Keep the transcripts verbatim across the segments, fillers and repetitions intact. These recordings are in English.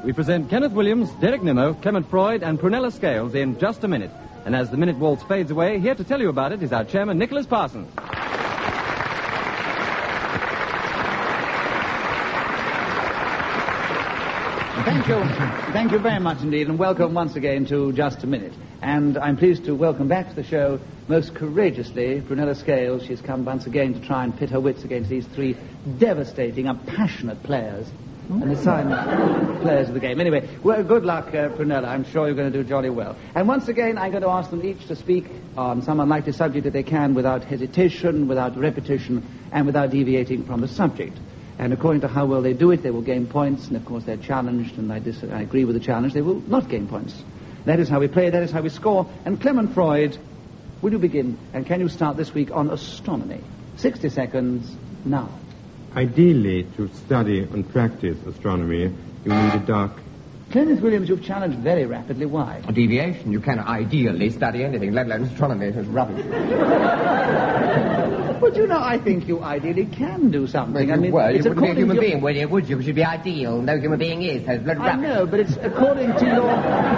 we present Kenneth Williams, Derek Nimmo, Clement Freud, and Prunella Scales in Just a Minute. And as the minute waltz fades away, here to tell you about it is our chairman, Nicholas Parsons. Thank you. Thank you very much indeed, and welcome once again to Just a Minute. And I'm pleased to welcome back to the show, most courageously, Prunella Scales. She's come once again to try and pit her wits against these three devastating and passionate players. And the silent players of the game. Anyway, well, good luck, uh, Prunella. I'm sure you're going to do jolly well. And once again, I'm going to ask them each to speak on some unlikely subject that they can without hesitation, without repetition, and without deviating from the subject. And according to how well they do it, they will gain points. And, of course, they're challenged, and I, dis- I agree with the challenge, they will not gain points. That is how we play. That is how we score. And Clement Freud, will you begin? And can you start this week on astronomy? sixty seconds now. Ideally, to study and practice astronomy, you need a dark... Kenneth Williams, you've challenged very rapidly. Why? A deviation. You cannot ideally study anything, let alone astronomy. It is rubbish. But you know, I think you ideally can do something. Well, I mean, well, it's you wouldn't be a human to your... being, would you? Would you? Because you'd be ideal. No human being is. Has blood I know, but it's according to your...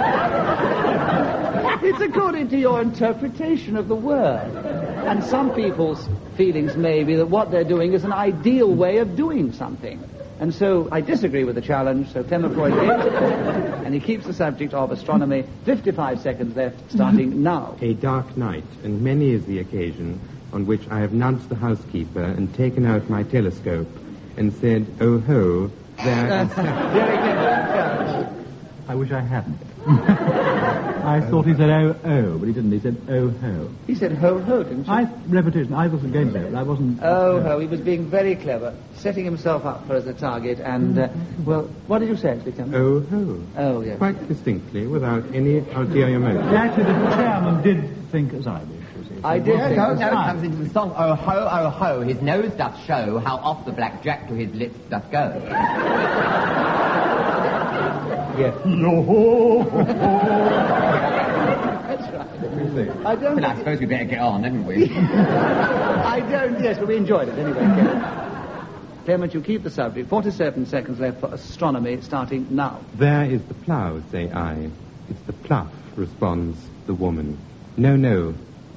It's according to your interpretation of the word. And some people's feelings may be that what they're doing is an ideal way of doing something. And so I disagree with the challenge, so Clement Freud gains it, and he keeps the subject of astronomy. fifty-five seconds left, starting now. A dark night, and many is the occasion on which I have nudged the housekeeper and taken out my telescope and said, oh ho, there is... I wish I hadn't. I thought he said oh, oh, but he didn't. He said oh, ho. He said ho, ho, didn't you? I, repetition. I wasn't going there, but I wasn't... Oh, ho. He was being very clever, setting himself up for as a target, and, uh, well, what did you say, actually, Clement? Oh, ho. Oh, yes. Quite distinctly, without any ulterior motive. Actually, the chairman did think as I did. I did No, think no, it was no, it fine. comes into the song. Oh ho, oh ho, his nose doth show how off the black jack to his lips doth go. Yes. No, ho, ho, ho. That's right. I don't Well, I think suppose we better get on, haven't we? I don't, yes, but we enjoyed it anyway, Clement. Clement, you keep the subject. forty-seven seconds left for astronomy, starting now. There is the plough, say I. It's the pluff, responds the woman. No, no.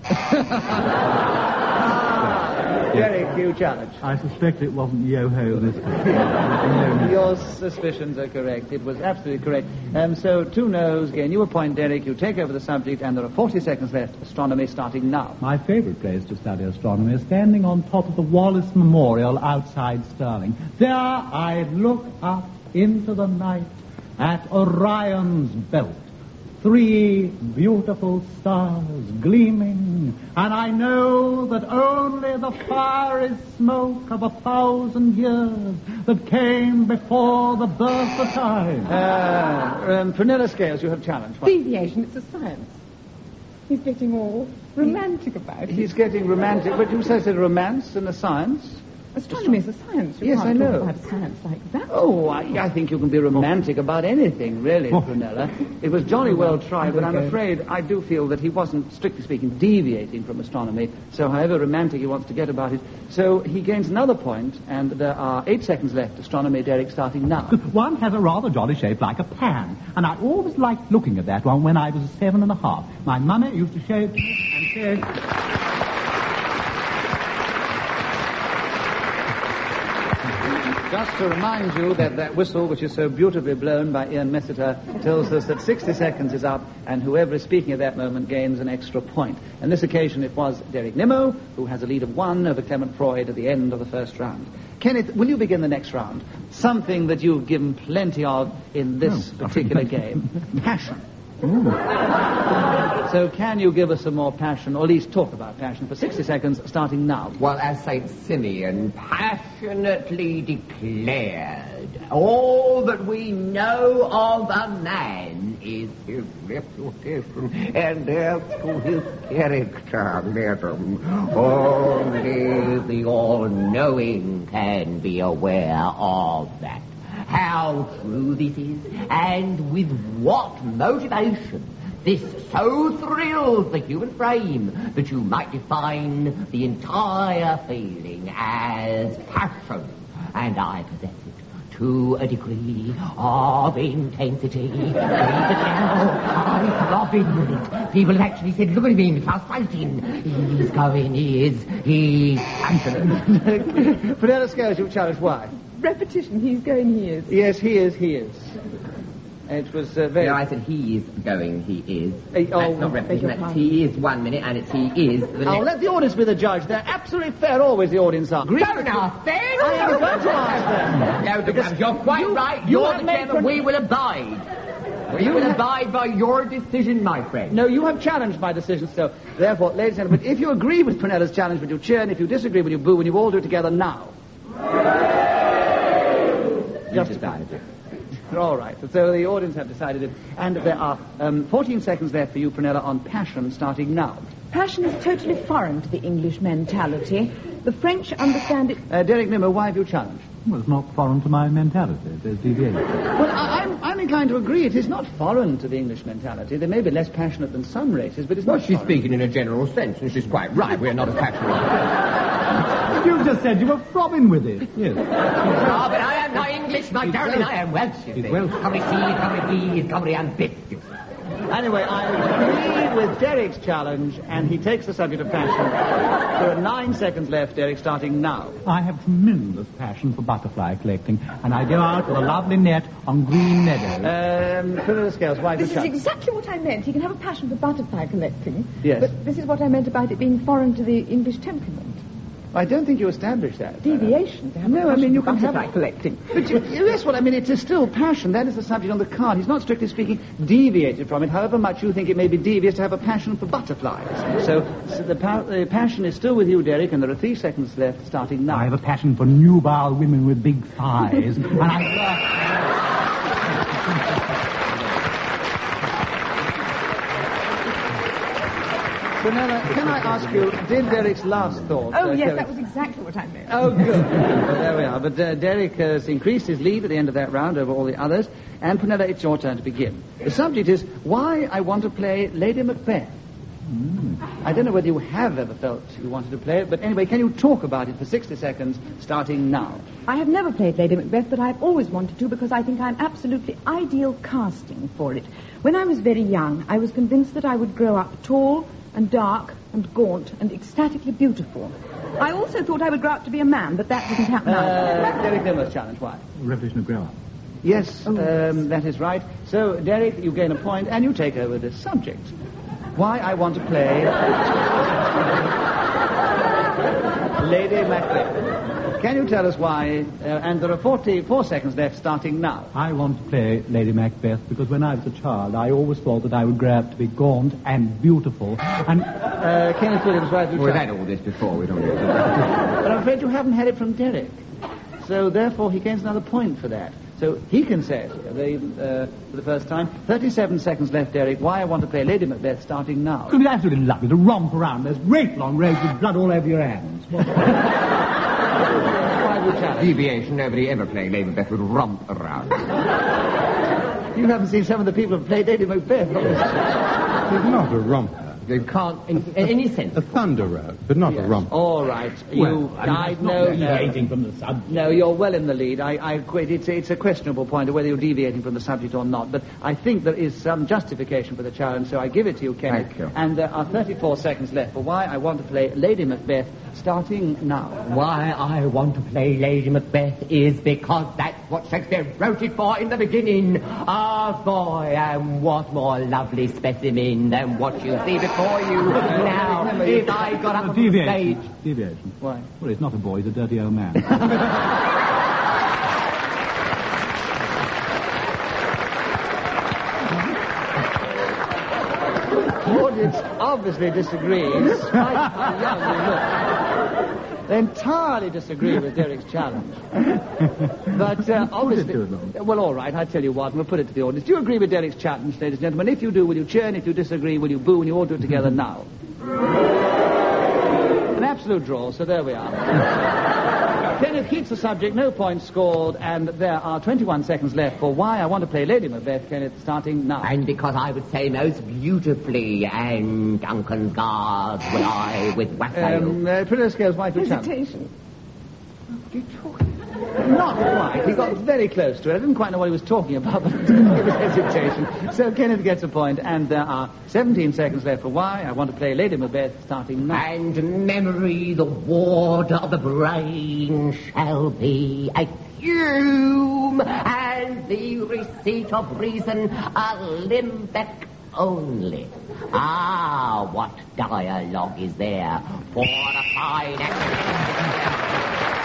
Very cute challenge. I suspect it wasn't yo-ho this time. Your suspicions are correct. It was absolutely correct. Um, so, two no's, gain you a point, Derek. You take over the subject, and there are forty seconds left. Astronomy starting now. My favourite place to study astronomy is standing on top of the Wallace Memorial outside Stirling. There I look up into the night at Orion's belt. Three beautiful stars gleaming, and I know that only the fiery smoke of a thousand years that came before the birth of time. Uh, um, Prunella Scales, you have challenged. What? Deviation, it's a science. He's getting all romantic about it. He's getting romantic, but you said it's romance and a science. Astronomy is a science. You Yes, can't I know. talk about a science like that. Oh, I, I think you can be romantic about anything, really, Prunella. It was jolly well tried, but I'm afraid I do feel that he wasn't, strictly speaking, deviating from astronomy. So however romantic he wants to get about it. So he gains another point, and there are eight seconds left. Astronomy, Derek, starting now. One has a rather jolly shape like a pan, and I always liked looking at that one when I was seven and a half. My mummy used to show it to me and said... Just to remind you that that whistle, which is so beautifully blown by Ian Messiter, tells us that sixty seconds is up, and whoever is speaking at that moment gains an extra point. On this occasion, it was Derek Nimmo, who has a lead of one over Clement Freud at the end of the first round. Kenneth, will you begin the next round? Something that you've given plenty of in this Oh, particular game. Passion. So can you give us some more passion, or at least talk about passion, for sixty seconds, starting now? Well, as Saint Simeon passionately declared, all that we know of a man is his reputation and as to his character, madam. Only the all-knowing can be aware of that. How true this is, and with what motivation this so thrills the human frame that you might define the entire feeling as passion, and I possess it to a degree of intensity. Read the channel. I'm throbbing with it. People have actually said, look at him, Klaus fighting. He's going, he is, he's answering. Prunella Scales, you challenge why? Repetition. He's going, he is. Yes, he is, he is. It was uh, very... No, I said he is going, he is. Uh, oh, that's not repetition, that's he is one minute, and it's he is the next. I'll let the audience be the judge. They're absolutely fair, always the audience are. Don't ask them! I am going to ask them. No, because you're quite you- right. you You're have the made chairman. pro- We will abide. We will abide by your decision, my friend. No, you have challenged my decision, so therefore, ladies and gentlemen, if you agree with Prunella's challenge, will you cheer, and if you disagree, will you boo, and you all do it together now? Just decided it. All right, so the audience have decided it, and there are um, fourteen seconds left for you, Prunella, on passion, starting now. Passion is totally foreign to the English mentality. The French understand it. Uh, Derek Nimmo, why have you challenged? Well, it's not foreign to my mentality. There's deviation. Well, I, I'm, I'm inclined to agree. It is not foreign to the English mentality. They may be less passionate than some races, but it's Well, not she's foreign. speaking in a general sense, and she's quite right. We're not as passionate. You just said you were throbbing with it. Yes. Ah, but I am not English, my darling. I am Welsh, you He's see. Welsh. Cymru Sydd, Cymru Fydd, Cymru and Bit. Anyway, I agree with Derek's challenge, and he takes the subject of passion. There are nine seconds left, Derek, starting now. I have tremendous passion for butterfly collecting, and I go out with a lovely net on green meadows. Um, Prunella Scales, why have you This is challenged? exactly what I meant. He can have a passion for butterfly collecting. Yes. But this is what I meant about it being foreign to the English temperament. I don't think you established that. Deviation. To have a No, I passion mean, you for can have butterfly collecting. But you, yes, well, I mean, it is still passion. That is the subject on the card. He's not, strictly speaking, deviated from it, however much you think it may be devious to have a passion for butterflies. So, so the, pa- the passion is still with you, Derek, and there are three seconds left, starting now. I have a passion for nubile women with big thighs, and I... Prunella, can I ask you, did Derek's last thought... Oh, uh, yes, Derek- that was exactly what I meant. Oh, good. Well, there we are. But uh, Derek has increased his lead at the end of that round over all the others. And Prunella, it's your turn to begin. The subject is why I want to play Lady Macbeth. I don't know whether you have ever felt you wanted to play it, but anyway, can you talk about it for sixty seconds, starting now? I have never played Lady Macbeth, but I've always wanted to because I think I'm absolutely ideal casting for it. When I was very young, I was convinced that I would grow up tall and dark and gaunt and ecstatically beautiful. I also thought I would grow up to be a man, but that didn't happen either. Uh, Derek Nimmo's challenge, why? Revolution of grow up. Yes, um, that is right. So, Derek, you gain a point, and you take over this subject. Why I want to play Lady Macbeth. Can you tell us why? Uh, and there are forty-four seconds left, starting now. I want to play Lady Macbeth because when I was a child, I always thought that I would grow up to be gaunt and beautiful. And Uh, Kenneth Williams, why have you We've tried? had all this before, we don't need But I'm afraid you haven't had it from Derek. So, therefore, he gains another point for that. So, he can say it the, uh, for the first time. thirty-seven seconds left, Derek. Why I want to play Lady Macbeth, starting now. it's going to be absolutely lovely to romp around. There's great long roads with blood all over your hands. Why have you challenged? Deviation, nobody ever playing Lady Macbeth would romp around. You haven't seen some of the people who played Lady Macbeth. It's not a romper. You can't, in, in any sense. A thunder road, but not a romper. All right. You, Well, I mean, I that's not know. deviating from the subject. No, you're well in the lead. I, I quit. It's, it's a questionable point of whether you're deviating from the subject or not. But I think there is some justification for the challenge, so I give it to you, Kenneth. Thank you. And there are thirty-four seconds left for why I want to play Lady Macbeth, starting now. Why I want to play Lady Macbeth is because that's what Shakespeare wrote it for in the beginning. Ah, boy, and what more lovely specimen than what you see before you now. If I got up on the stage... Deviation. Deviation. Why? Well, he's not a boy, he's a dirty old man. The audience obviously disagrees. Despite how young you look. They entirely disagree with Derek's challenge. But uh, obviously... to them. Well, all right, I'll tell you what. We'll put it to the audience. Do you agree with Derek's challenge, ladies and gentlemen? If you do, will you cheer? And if you disagree, will you boo? And you all do it together now. An absolute draw, so there we are. Kenneth keeps the subject, no points scored, and there are twenty-one seconds left for why I want to play Lady Macbeth, Kenneth, starting now. And because I would say most beautifully, and Duncan's guards will I with wassail. Um, uh, Prunella Scales, why do you challenge? Hesitation. What are you talking about? Not quite. He got very close to it. I didn't quite know what he was talking about, but it was hesitation. So Kenneth gets a point, and there are seventeen seconds left for why. I want to play Lady Macbeth starting now. And memory, the ward of the brain, shall be a fume, and the receipt of reason a limbeck only. Ah, what dialogue is there for a fine actor?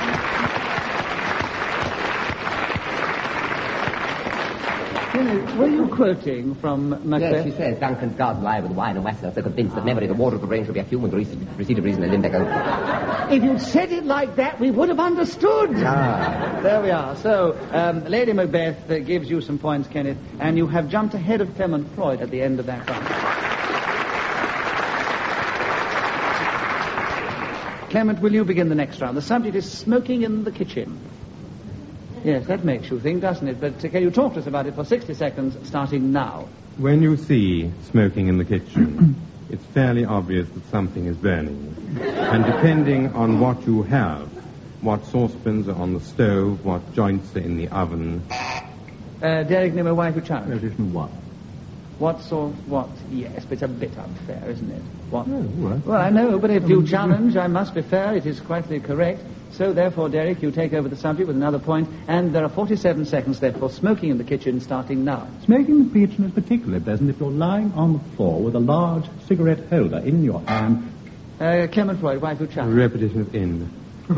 Were you quoting from Macbeth? Yes, she says, Duncan's God lie with wine and wassail, so convinced that memory, the water of the brain, shall be a human, the receipt of reason, a limbeck only. If you'd said it like that, we would have understood. Ah. There we are. So, um, Lady Macbeth uh, gives you some points, Kenneth, and you have jumped ahead of Clement Freud at the end of that round. Clement, will you begin the next round? The subject is smoking in the kitchen. Yes, that makes you think, doesn't it? But uh, can you talk to us about it for sixty seconds, starting now? When you see smoking in the kitchen, it's fairly obvious that something is burning. And depending on what you have, what saucepans are on the stove, what joints are in the oven... Uh, Derek Nimmo, why would challenge? Addition what? What sort what? Yes, but it's a bit unfair, isn't it? What? Oh, well. Well, I know, but if you challenge, I must be fair. It is quite correct. So, therefore, Derek, you take over the subject with another point, and there are forty-seven seconds left for smoking in the kitchen, starting now. Smoking in the kitchen is particularly pleasant if you're lying on the floor with a large cigarette holder in your hand. Uh, Clement Freud, why would challenge? Repetition of in.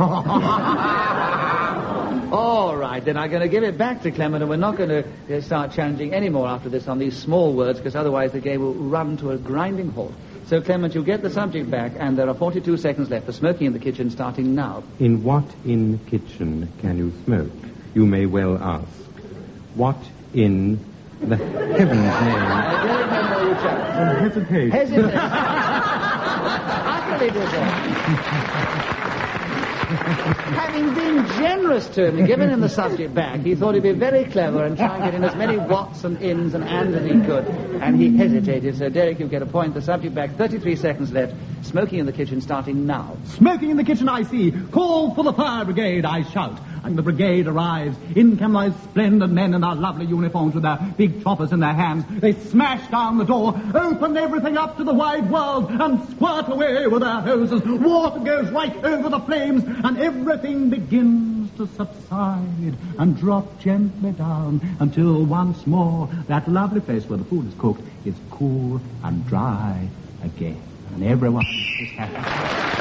All right, then I'm going to give it back to Clement, and we're not going to uh, start challenging any more after this on these small words, because otherwise the game will run to a grinding halt. So, Clement, you get the subject back, and there are forty-two seconds left for smoking in the kitchen, starting now. In what in kitchen can you smoke? You may well ask. What in the heaven's name? Uh, Derek Nimmo, you challenge. Hesitate. Hesitate. Utterly deserved. Having been generous to him and given him the subject back, he thought he'd be very clever and try and get in as many whats and ins and ands as he could. And he hesitated. So, Derek, you get a point. The subject back. thirty-three seconds left. Smoking in the kitchen, starting now. Smoking in the kitchen, I see. Call for the fire brigade, I shout. And the brigade arrives. In come those splendid men in their lovely uniforms with their big choppers in their hands. They smash down the door, open everything up to the wide world, and squirt away with their hoses. Water goes right over the flames, and everything begins to subside and drop gently down until once more that lovely place where the food is cooked is cool and dry again. And everyone is happy.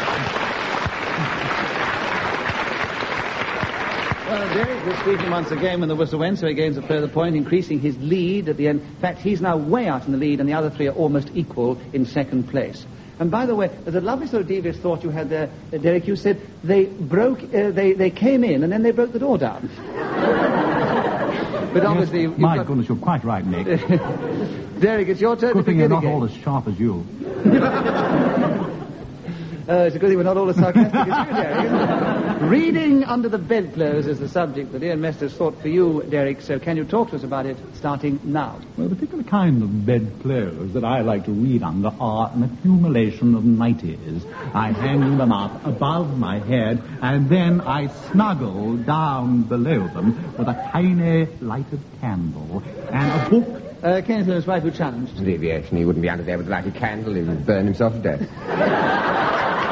Well, Derek was speaking once again when the whistle went, so he gains a further point, increasing his lead at the end. In fact, he's now way out in the lead, and the other three are almost equal in second place. And by the way, there's a lovely sort of devious thought you had there, uh, Derek. You said they broke, uh, they, they came in, and then they broke the door down. But obviously... Yes, my got... goodness, you're quite right, Nick. Derek, it's your turn Good to thing begin you're not again. all as sharp as you. Uh, it's a good thing we're not all as sarcastic as you, Derek, isn't it? Reading under the bedclothes is the subject that Ian Mester's thought for you, Derek, so can you talk to us about it starting now? Well, the particular kind of bedclothes that I like to read under are an accumulation of nighties. I hang them up above my head, and then I snuggle down below them with a tiny lighted candle and a book. Uh, Kenneth and his wife who challenged. Deviation, he wouldn't be under there with a lighted candle, he would burn himself to death.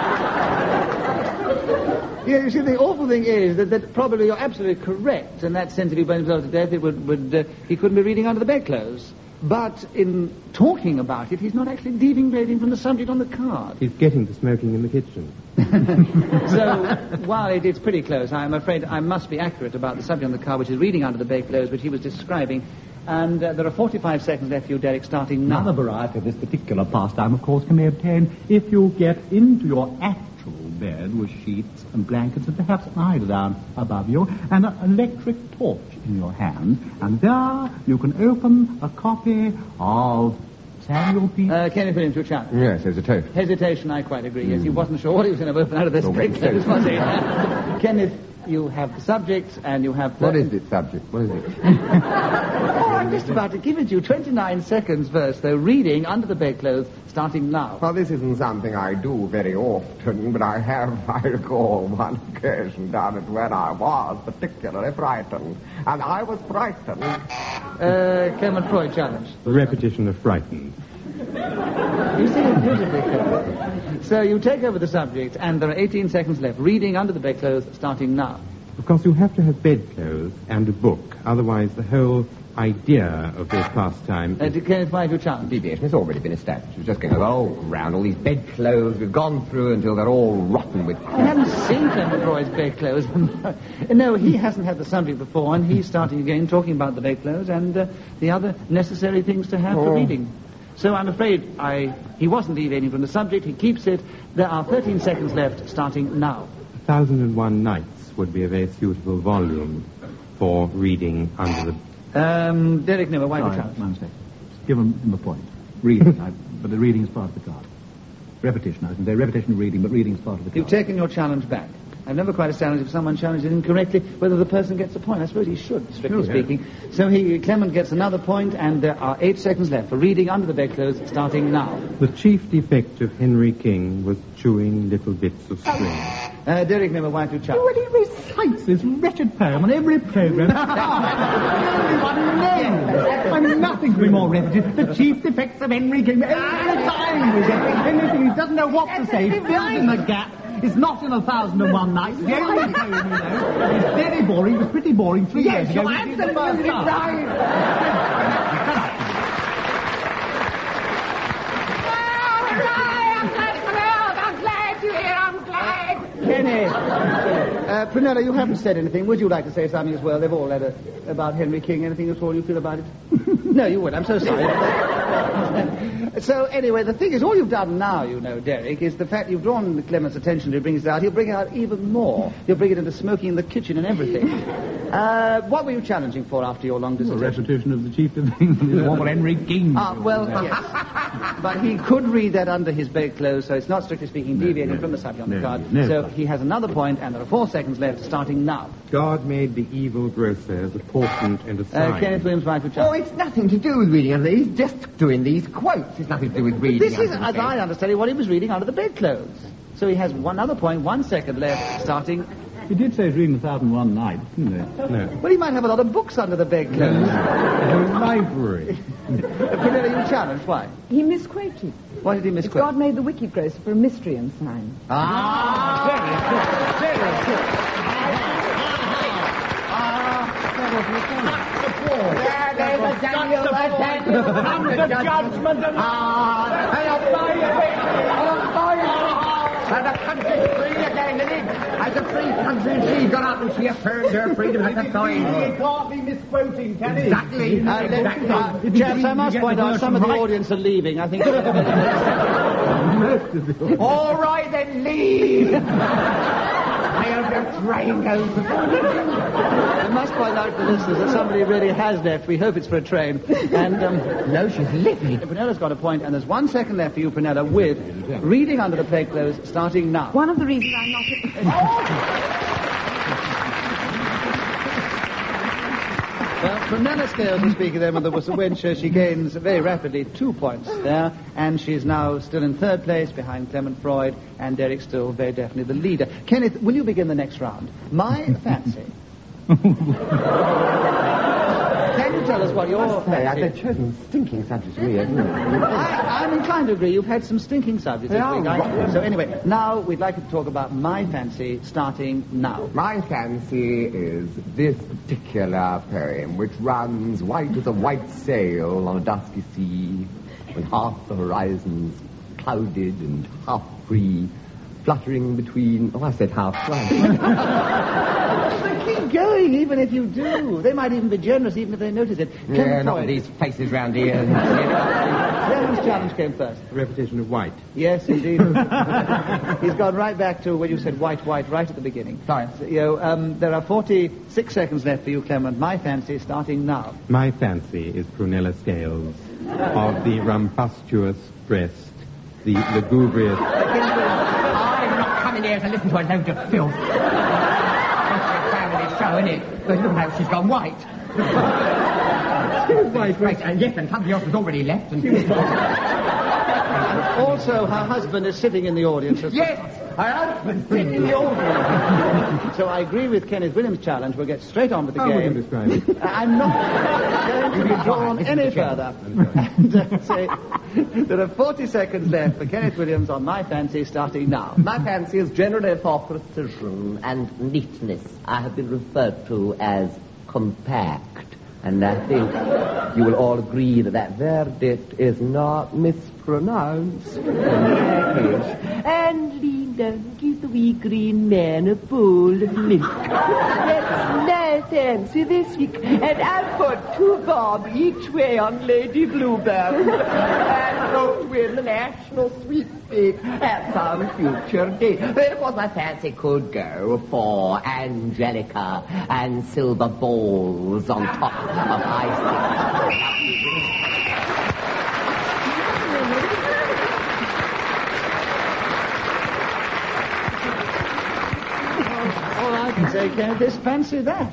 Yeah, you see, the awful thing is that, that probably you're absolutely correct in that sense. If he burned himself to death, it would, would uh, he couldn't be reading under the bedclothes. But in talking about it, he's not actually deviating from the subject on the card. He's getting to smoking in the kitchen. So, while it is pretty close, I'm afraid I must be accurate about the subject on the card, which is reading under the bedclothes, which he was describing. And uh, there are forty-five seconds left for you, Derek, starting now. Another variety of this particular pastime, of course, can be obtained if you get into your actual bed with sheets and blankets and perhaps an eiderdown above you and an electric torch in your hand. And there you can open a copy of Samuel P. Uh, Kenneth Williams, your challenge. Yes, hesitation. Hesitation, I quite agree. Yes, he wasn't sure what he was going to open out of this bedclothes, was he? Kenneth, you have the subject, and you have... What is it, subject? What is it? Oh, I'm just about to give it to you. twenty-nine seconds verse, though, reading under the bedclothes, starting now. Well, this isn't something I do very often, but I have, I recall, one occasion done it when I was particularly frightened. And I was frightened. Uh, Clement Freud challenge. The repetition of frightened. You see it beautifully, Clement. So you take over the subject, and there are eighteen seconds left. Reading under the bedclothes, starting now. Of course, you have to have bedclothes and a book. Otherwise, the whole idea of this pastime Uh, is... to Kenneth, why have you challenged? Deviation has already been established. We're just going to go round all these bedclothes we've gone through until they're all rotten with... I haven't seen Clement Freud's bedclothes. No, he hasn't had the subject before, and he's starting again talking about the bedclothes and uh, the other necessary things to have for Oh. reading. So I'm afraid I he wasn't deviating from the subject. He keeps it. There are thirteen seconds left, starting now. A Thousand and One Nights would be a very suitable volume for reading under the... Um, Derek Nimmer, why Sorry, the challenge? one second. Give him, him a point. Reading, I, but the reading is part of the card. Repetition, I can say repetition of reading, but reading is part of the card. You've taken your challenge back. I've never quite established if someone challenges incorrectly whether the person gets a point. I suppose he should, strictly Oh, yeah. speaking. So he, Clement gets another point, and there are eight seconds left for reading under the bedclothes, starting now. The chief defect of Henry King was chewing little bits of string. Uh, Derek Nimmer, why don't you challenge? Well, he recites this wretched poem on every programme. Everyone knows. I mean, nothing could be more repetitive. The chief defects of Henry King. Every time we get anything, he doesn't know what to say. He fills in the gap. It's not in A Thousand and One Nights. The only poem, you know. It's very boring. It was pretty boring three years ago. Yes, which you're is the first absolutely time. right. Kenny! Uh, Prunella, you haven't said anything. Would you like to say something as well? They've all had a, about Henry King. Anything at all you feel about it? No, you would. I'm so sorry. So, anyway, the thing is, all you've done now, you know, Derek, is the fact you've drawn Clement's attention to bring it out. He'll bring it out even more. He'll bring it into smoking in the kitchen and everything. Uh, what were you challenging for after your long A dissertation? repetition of the chief defects of what Henry King. Ah, well, yes. But he could read that under his bedclothes, so it's not strictly speaking deviating no, from the subject on the no, card. no. So he has another point, and there are four seconds left, starting now. God made the evil grocer as a portent and a sign. Uh, Kenneth Williams, right for Oh, challenge. it's nothing to do with reading under these. Just doing these quotes. It's nothing to do with reading. This is, under as the I understand it, what he was reading under the bedclothes. So he has one other point, one second left, starting... He did say he's reading A Thousand and One Nights, didn't he? No. Well, he might have a lot of books under the bedclothes. The library. Prunella, you challenge, why? He misquoted. Why did he It's misquote? God made the wicked grocer for a mystery and sign. Ah, very good, very good. There, there's a Daniel, a Daniel. Comes the judgment of... Ah, and I'll buy you. I'll buy you. And the country's free again, isn't it? As a free country, she got up and she affirmed her freedom at the time. can't be misquoting, can he? Exactly. Uh, Exactly. uh, Chaps, I must point out some of the audience are leaving. I think... All right, then leave. I hope your train goes before you. I must point out to the listeners that somebody really has left. We hope it's for a train. And, um... No, she's living. Brunella's got a point, and there's one second left for you, Prunella, with reading under the bedclothes, starting now. One of the reasons I'm not... Well, Prunella Scales is speaking there with the whistle wencher. She gains very rapidly two points there, and she's now still in third place behind Clement Freud, and Derek still very definitely the leader. Kenneth, will you begin the next round? My fancy. Can you tell us what your Hey, fancy I've chosen stinking subjects for me, haven't you? I, I'm inclined to agree. You've had some stinking subjects this Yeah, week. I- right. So anyway, now we'd like to talk about my fancy, starting now. My fancy is this particular poem, which runs white as a white sail on a dusky sea, with half the horizons clouded and half free, fluttering between... Oh, I said half free. But keep going, even if you do. They might even be generous, even if they notice it. Yeah, Clement not Freud. these faces round here. Clement's challenge came first. Repetition of white. Yes, indeed. He's gone right back to when you said white, white, right at the beginning. Sorry. So, you know, um, there are forty-six seconds left for you, Clement. My fancy starting now. My fancy is Prunella Scales, of the rumpustuous breast, the lugubrious... I'm not coming here to listen to a load of filth. show, isn't it? But look how she's gone white. She was white, right? And yes, and somebody else has already left. And Also, her husband is sitting in the audience. as- yes, her husband's sitting in the audience. So I agree with Kenneth Williams' challenge. We'll get straight on with the How would you game. describe it? I'm not going to be drawn any further. And uh, say, there are forty seconds left for Kenneth Williams on My Fancy, starting now. My fancy is generally for precision and neatness. I have been referred to as compact. And I think you will all agree that that verdict is not mispronounced. And Linda, give the wee green man a bowl of milk. That's my fancy this week. And I'll put two bob each way on Lady Bluebell. And hope to win the national sweepstake at some future day. But of course my fancy could go for Angelica and silver balls on top of ice. All I can say, Kenneth, is fancy that.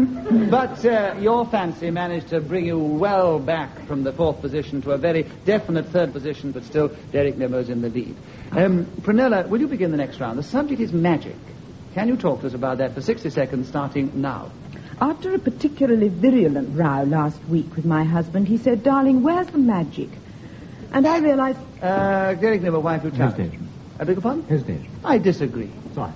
But uh, your fancy managed to bring you well back from the fourth position to a very definite third position, but still Derek Nimmo's in the lead. Um, Prunella, will you begin the next round? The subject is magic. Can you talk to us about that for sixty seconds, starting now? After a particularly virulent row last week with my husband, he said, "Darling, where's the magic?" And I realized... Uh, Derek Nimmo, wife who challenged. Hesitation. I beg your pardon? Hesitation. I disagree. Sorry.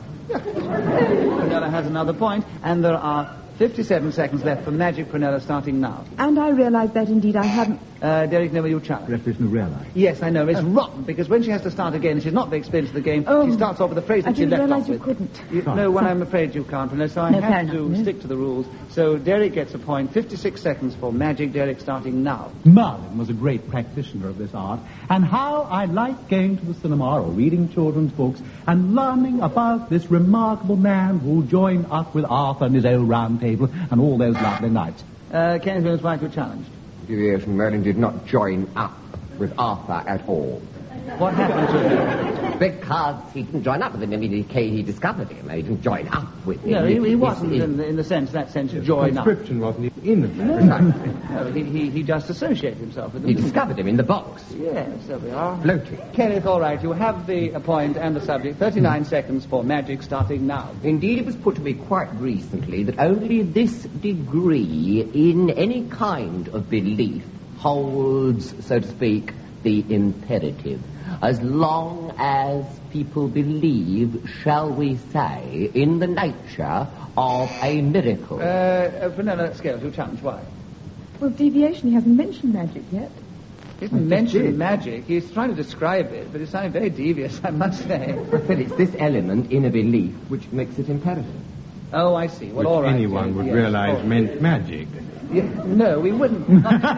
Prunella has another point, and there are fifty-seven seconds left for magic, Prunella, starting now. And I realized that indeed I hadn't... Uh, Derek Nimmo, you challenge. Repetition of realize. Yes, I know. It's rotten, because when she has to start again, she's not very experienced in the game. Oh, she starts off with a phrase I that she didn't left realize off you with. couldn't. You, no, well, I'm afraid you can't, Prunella, so I No, fair have enough, to no. stick to the rules. So Derek gets a point. fifty-six seconds for magic. Derek starting now. Merlin was a great practitioner of this art, and how I liked going to the cinema or reading children's books and learning about this remarkable man who joined up with Arthur and his old round table and all those lovely nights. Uh, Kenneth Williams, wife who challenged. Deviation Merlin did not join up with Arthur at all. What happened to him? Because he didn't join up with him. I mean, he, he discovered him. He didn't join up with him. No, he, he wasn't he- in the, in the sense, that sense, join up. Conscription wasn't in it. No, he, he, he just associated himself with them. He discovered him in the box, Yes, there we are. floating. Kenneth, all right, you have the uh, point and the subject. thirty-nine seconds for magic, starting now. Indeed, it was put to me quite recently that only this degree in any kind of belief holds, so to speak, the imperative. As long as people believe, shall we say, in the nature of a miracle. Uh, uh, Vanilla Scales, you challenge, why? Well, deviation, he hasn't mentioned magic yet. He didn't mention magic. He's trying to describe it, but it's sounding very devious, I must say. But it's this element in a belief which makes it imperative. Oh, I see. Well, Which all right. anyone yes, would yes. realize Oh. meant magic. Yeah, no, we wouldn't.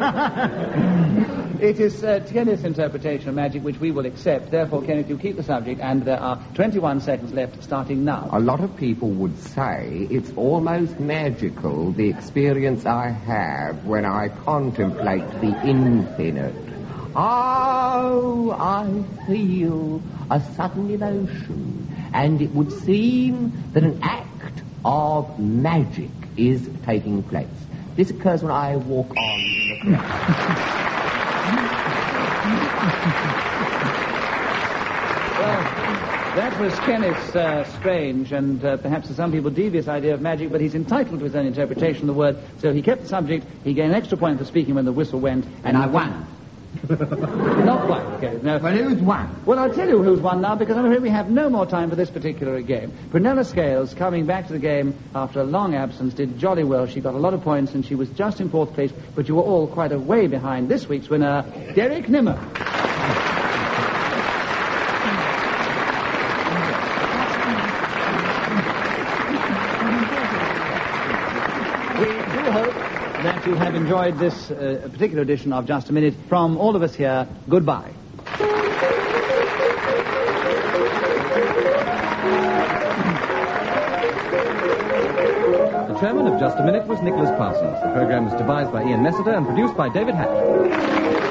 It is uh, Kenneth's interpretation of magic which we will accept. Therefore, Kenneth, you keep the subject, and there are twenty-one seconds left, starting now. A lot of people would say it's almost magical, the experience I have when I contemplate the infinite. Oh, I feel a sudden emotion, and it would seem that an act of magic is taking place. This occurs when I walk on in the crowd. Well, that was Kenneth's uh, strange and uh, perhaps to some people devious idea of magic, but he's entitled to his own interpretation of the word, so he kept the subject. He gained an extra point for speaking when the whistle went, And I won. Not quite, Kenneth, no. Well, who's won? Well, I'll tell you who's won now, because I'm afraid we have no more time for this particular game. Prunella Scales, coming back to the game after a long absence, did jolly well. She got a lot of points, and she was just in fourth place, but you were all quite a way behind this week's winner, Derek Nimmo. We do hope that you have enjoyed this uh, particular edition of Just a Minute. From all of us here, goodbye. The chairman of Just a Minute was Nicholas Parsons. The program was devised by Ian Messiter and produced by David Hatch.